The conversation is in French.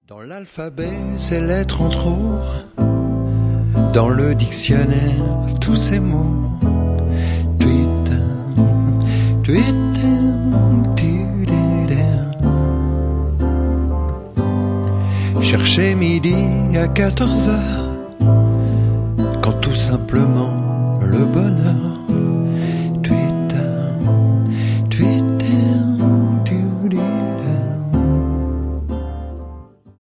Dans l'alphabet, ces lettres en trop, dans le dictionnaire, tous ces mots. Twitter, Twitter, Twitter. Chercher midi à 14h, quand tout simplement le bonheur. Twitter, Twitter.